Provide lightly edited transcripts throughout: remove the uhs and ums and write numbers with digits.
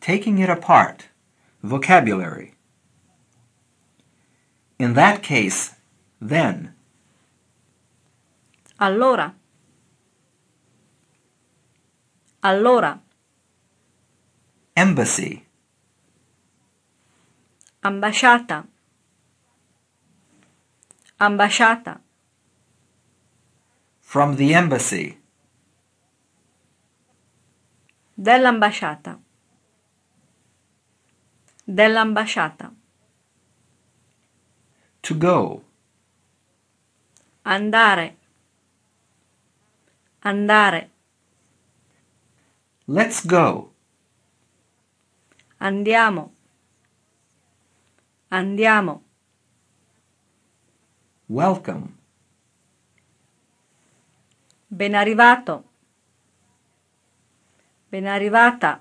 Taking it apart. Vocabulary. In that case, then. Allora. Allora. Embassy. Ambasciata. Ambasciata. From the embassy. Dell'ambasciata. Dell'ambasciata. To go. Andare. Andare. Let's go. Andiamo. Andiamo. Welcome. Ben arrivato. Ben arrivata.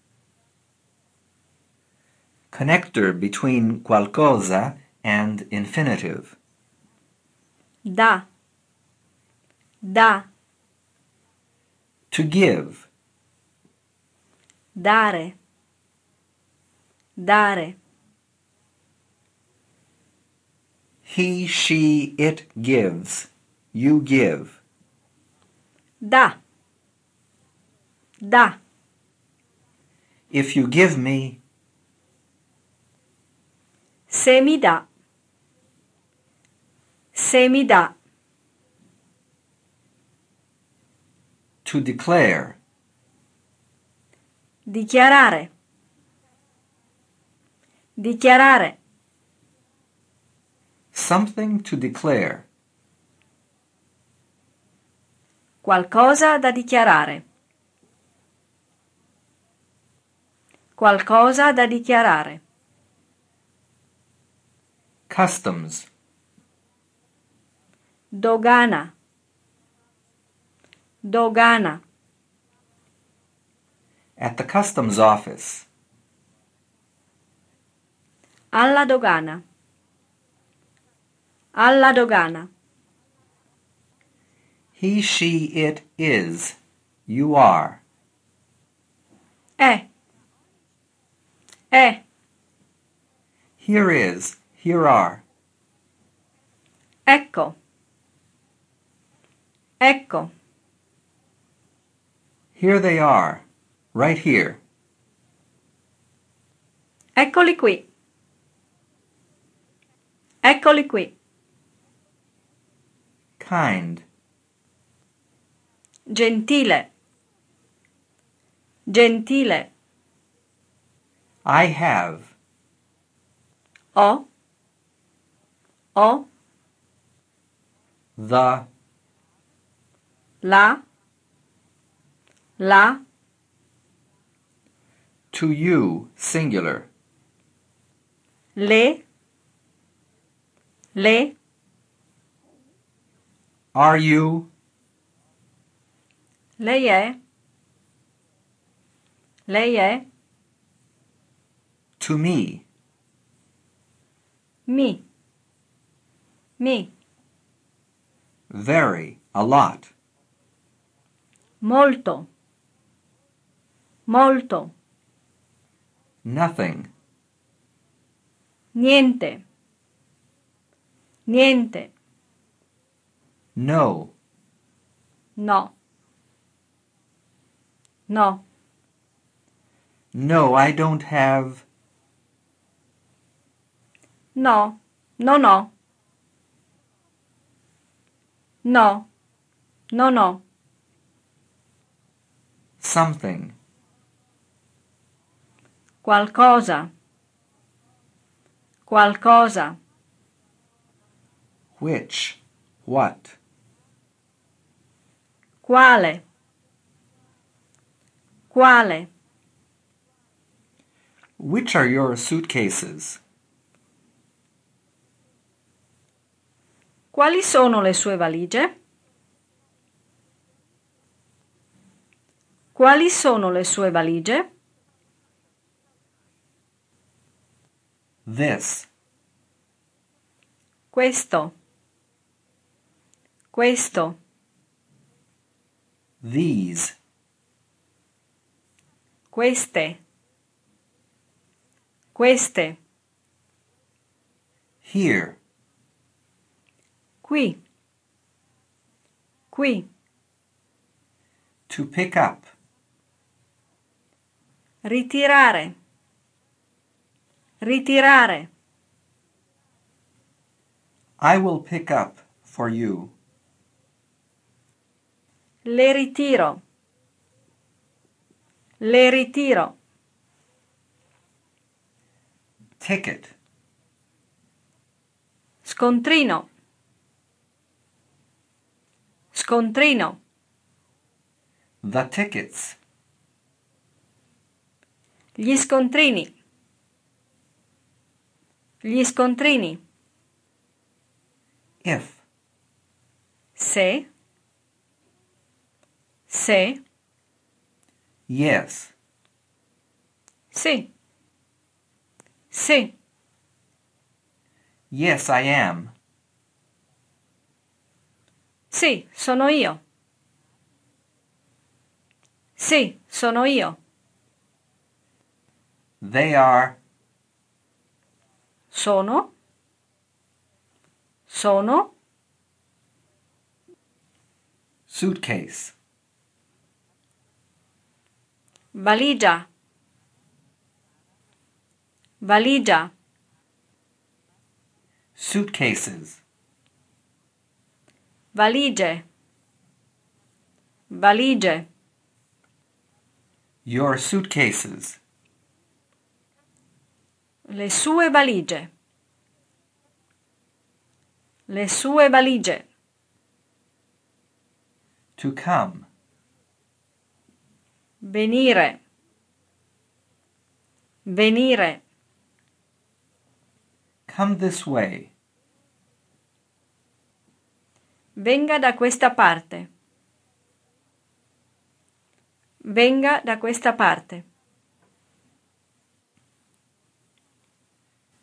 Connector between qualcosa and infinitive. Da. Da. To give. Dare. Dare. He, she, it gives. You give. Da. Da. If you give me. Se mi dà. Se mi dà. To declare. Dichiarare. Dichiarare. Something to declare. Qualcosa da dichiarare. Qualcosa da dichiarare. Customs. Dogana. Dogana. At the customs office. Alla dogana. Alla dogana. He, she, it is. You are. È. È. Here is. Here are. Ecco. Ecco. Here they are. Right here. Eccoli qui. Eccoli qui. Kind. Gentile. Gentile. I have. Ho. Ho. The. La. La. To you, singular. Le. Le. Are you? Lei è. Lei è. To me. Mi. Mi. Very. A lot. Molto. Molto. Nothing. Niente. Niente. No. No. No. No, I don't have. No. No, no. No. No, no. Something. Qualcosa. Qualcosa. Which. What. Quale. Quale. Which are your suitcases? Quali sono le sue valigie? Quali sono le sue valigie? This. Questo. Questo. These. Queste. Queste. Here. Qui. Qui. To pick up. Ritirare. Ritirare. I will pick up for you. Le ritiro. Le ritiro. Ticket. Scontrino. Scontrino. The tickets. Gli scontrini. Gli scontrini. If. Se. Se. Yes. Sì. Sì. Yes, I am. Sì, sono io. Sì, sono io. They are. Sono. Sono. Suitcase. Valigia. Valigia. Suitcases. Valigie. Valigie. Your suitcases. Le sue valigie. Le sue valigie. To come. Venire. Venire. Come this way. Venga da questa parte. Venga da questa parte.